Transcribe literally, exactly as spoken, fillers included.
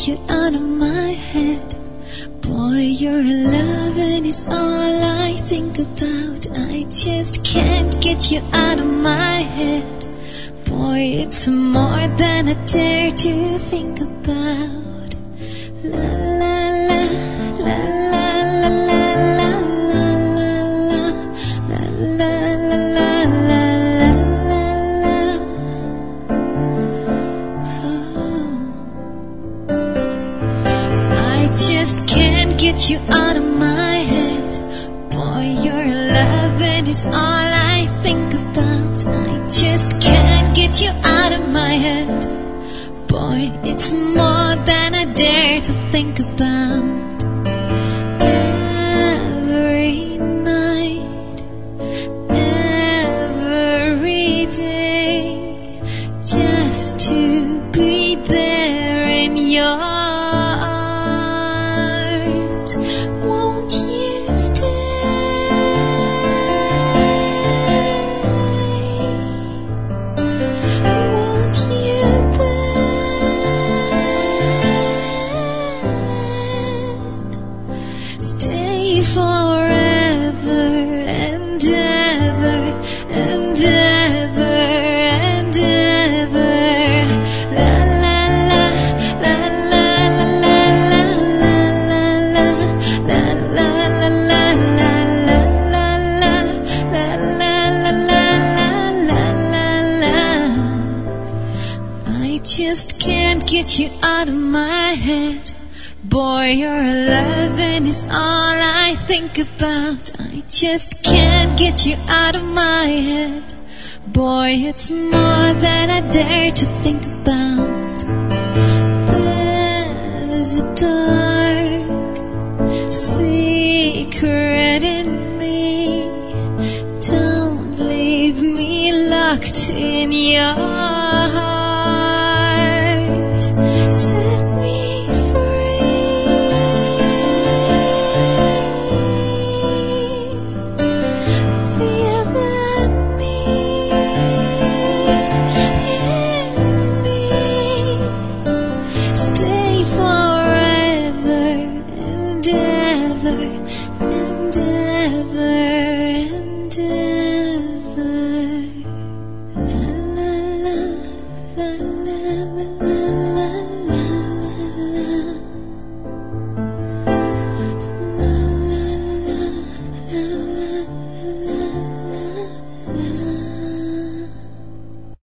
get you out of my head. Boy, your loving is all I think about. I just can't get you out of my head. Boy, it's more than I dare to think about. La la la, la la la la la la la la la la la la la. I just can't get you out of my head. Boy, your loving is all I think about. I just can't get you out of my head. Boy, it's more than I dare to think about. Every night, every day, just to be there in your arms. Won't you stay? Won't you then stay forever and ever and ever and ever? La la la la la la la la la la la la la la la la. I just can't get you out of my head. Boy, your loving is all I think about. I just can't get you out of my head. Boy, it's more than I dare to think about. There's a dark secret in me. Don't leave me locked in your